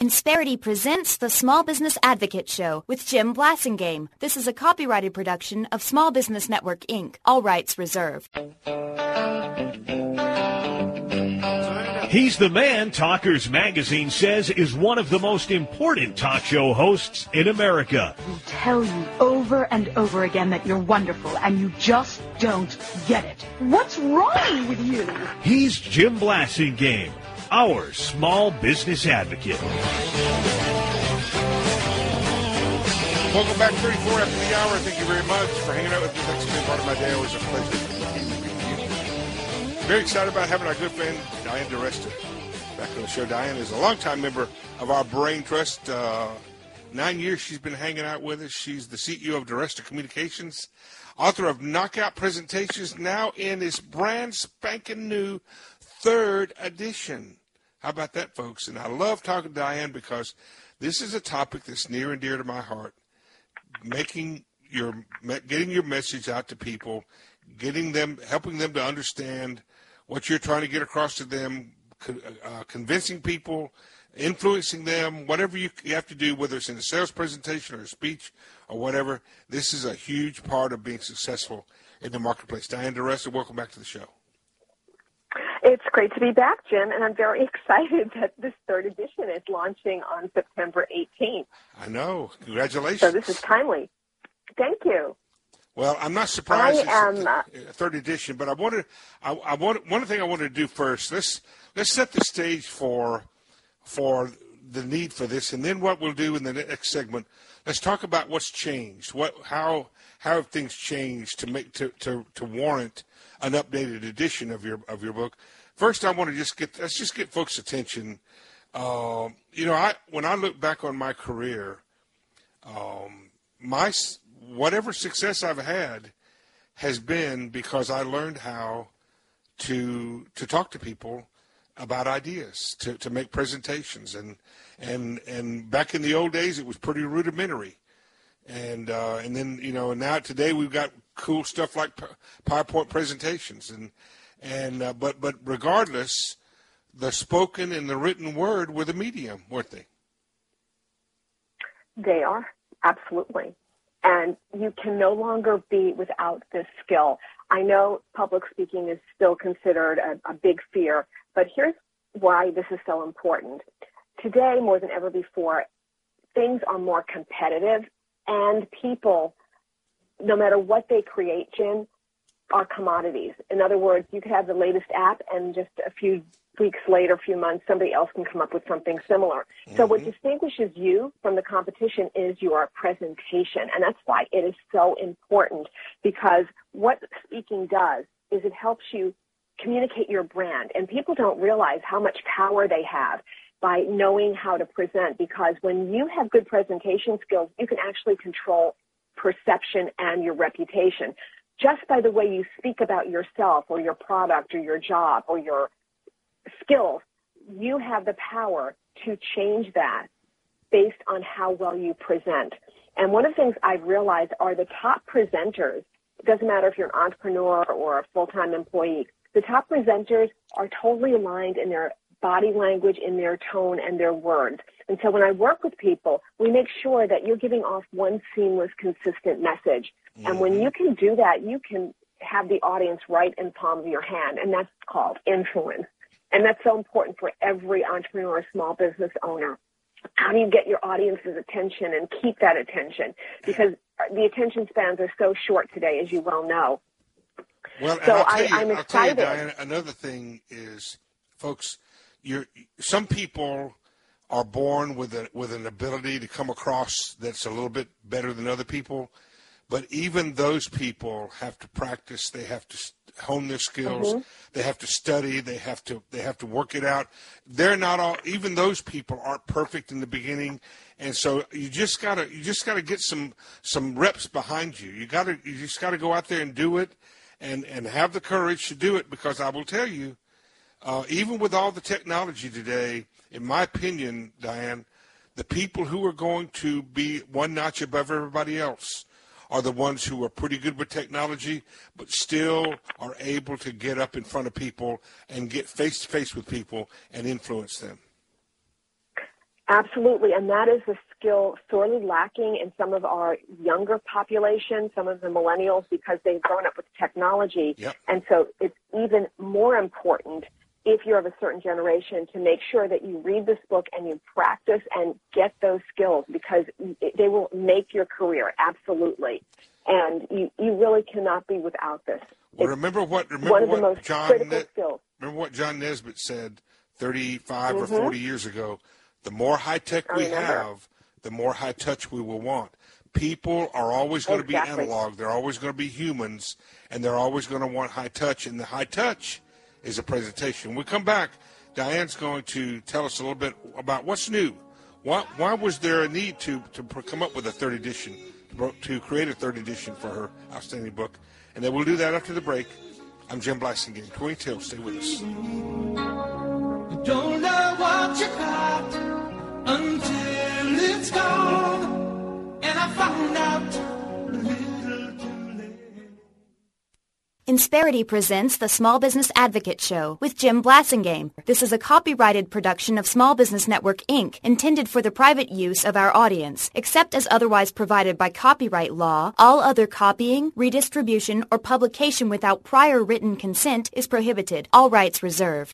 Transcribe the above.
Insperity presents the Small Business Advocate Show with Jim Blasingame. This is a copyrighted production of Small Business Network, Inc. All rights reserved. He's the man Talkers Magazine says is one of the most important talk show hosts in America. We tell you over and over again that you're wonderful, and you just don't get it. What's wrong with you? He's Jim Blasingame, our small business advocate. Welcome back, 34 after the hour. Thank you very much for hanging out with me. Thanks for being part of my day. Always a pleasure to be with you. Very excited about having our good friend, Diane DiResta, back on the show. Diane is a longtime member of our Brain Trust. 9 years she's been hanging out with us. She's the CEO of DiResta Communications, author of Knockout Presentations, now in its brand spanking new 3rd edition. How about that, folks? And I love talking to Diane because this is a topic that's near and dear to my heart. Getting your message out to people, helping them to understand what you're trying to get across to them, convincing people, influencing them, whatever you have to do, whether it's in a sales presentation or a speech or whatever. This is a huge part of being successful in the marketplace. Diane DiResta, welcome back to the show. It's great to be back, Jim, and I'm very excited that this 3rd edition is launching on September 18th. I know. Congratulations. So this is timely. Thank you. Well, I'm not surprised it's a 3rd edition, but one thing I wanted to do first, let's set the stage for the need for this, and then what we'll do in the next segment, let's talk about what's changed. How have things changed to warrant an updated edition of your book? First, I want to let's get folks' attention. When I look back on my career, whatever success I've had has been because I learned how to talk to people about ideas, to make presentations, and back in the old days it was pretty rudimentary, and then now today we've got cool stuff like PowerPoint presentations, but regardless, the spoken and the written word were the medium, weren't they? They are, absolutely. And you can no longer be without this skill. I know public speaking is still considered a big fear, but here's why this is so important. Today, more than ever before, things are more competitive, and people, no matter what they create, Jim, are commodities. In other words, you could have the latest app, and just a few weeks later, a few months, somebody else can come up with something similar. Mm-hmm. So what distinguishes you from the competition is your presentation, and that's why it is so important, because what speaking does is it helps you communicate your brand, and people don't realize how much power they have by knowing how to present, because when you have good presentation skills, you can actually control perception and your reputation. Just by the way you speak about yourself or your product or your job or your skills, you have the power to change that based on how well you present. And one of the things I've realized are the top presenters, it doesn't matter if you're an entrepreneur or a full-time employee, the top presenters are totally aligned in their body language, in their tone, and their words. And so when I work with people, we make sure that you're giving off one seamless, consistent message. Mm-hmm. And when you can do that, you can have the audience right in the palm of your hand, and that's called influence. And that's so important for every entrepreneur or small business owner. How do you get your audience's attention and keep that attention? Because the attention spans are so short today, as you well know. Well, so I'll I'm excited. tell you, Diane, another thing is, folks, some people are born with an ability to come across that's a little bit better than other people, but even those people have to practice. They have to hone their skills. Mm-hmm. They have to study. They have to work it out. They're not all. Even those people aren't perfect in the beginning, and so you just gotta get some reps behind you. You just gotta go out there and do it, and have the courage to do it, because I will tell you, even with all the technology today, in my opinion, Diane, the people who are going to be one notch above everybody else are the ones who are pretty good with technology, but still are able to get up in front of people and get face-to-face with people and influence them. Absolutely, and that is a skill sorely lacking in some of our younger population, some of the millennials, because they've grown up with technology. Yep. And so it's even more important if you're of a certain generation to make sure that you read this book and you practice and get those skills, because they will make your career, absolutely. And you really cannot be without this. Well, remember what the most critical skills. Remember what John Nesbitt said 35 or 40 years ago. The more high-tech we have, the more high-touch we will want. People are always going to be analog. They're always going to be humans, and they're always going to want high-touch. And the high-touch is a presentation. When we come back, Diane's going to tell us a little bit about what's new. Why was there a need to come up with a third edition, to create a third edition for her outstanding book? And then we'll do that after the break. I'm Jim Blasingame. 20 Till, stay with us. You don't know what you got until it's gone, and I found out a little too late. Insperity presents the Small Business Advocate Show with Jim Blasingame. This is a copyrighted production of Small Business Network, Inc., intended for the private use of our audience. Except as otherwise provided by copyright law, all other copying, redistribution, or publication without prior written consent is prohibited. All rights reserved.